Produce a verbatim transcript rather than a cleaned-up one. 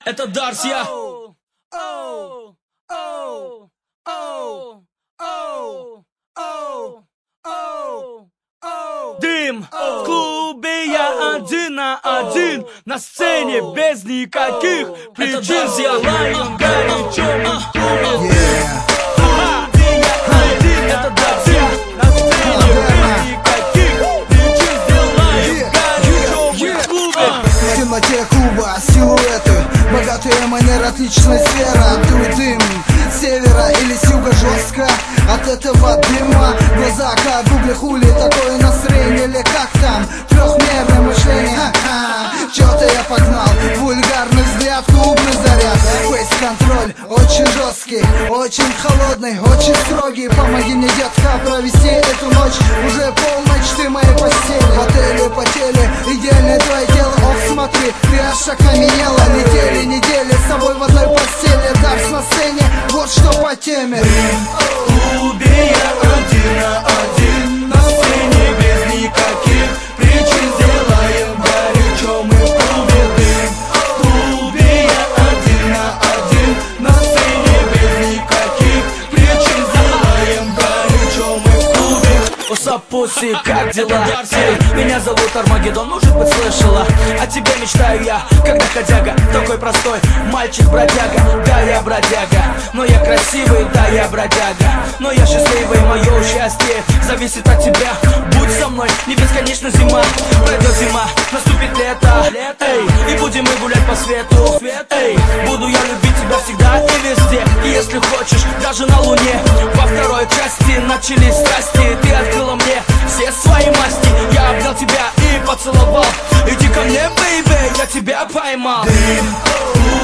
Это Дарсия. Дым, в клубе я один на один, на сцене без никаких причин. Сделаем горячо мы в клубе. Это Дарсия, на сцене без никаких причин. Сделаем горячо мы в клубе. В темноте клуба силуэты, богатые манеры, отличная сфера. Дуй дым с севера или с юга жестко от этого дыма. Глаза как в гугле, хули такое настроение, или как там трехмерное мышление. Ха-ха. Чё-то я погнал, вульгарный взгляд, клубный заряд. Фейс-контроль очень жесткий, очень холодный, очень строгий. Помоги мне, детка, провести эту ночь. Уже полночь, ты моей постели. В отеле потели, идеальное твое тело. Ох, смотри, ты аж окаменела. Летели недели с тобой в одной постели. Дарс на сцене, вот что по теме. В клубе я один на один, на сцене без никаких причин. Сделаем горячо мы в клубе. Дым. В клубе я один на один, на сцене без никаких причин. Сделаем горячо мы в клубе. Усап, пуси, как дела? Эй, меня зовут Армагеддон, может быть слышала? О тебе мечтаю я, когда ходяга. Такой простой мальчик-бродяга. Да, я бродяга, но я красивый, да, я бродяга. Но я счастливый, мое счастье зависит от тебя. Будь со мной, не бесконечна зима. Пройдет зима, наступит лето. Эй, и будем мы гулять по свету. Эй, буду я любить тебя всегда и везде. И если хочешь, даже на луне. Во второй части начались страсти. Ты открыла мне все свои масти. Я обнял тебя и поцеловал. Иди ко мне, бейби, я тебя поймал. Дым.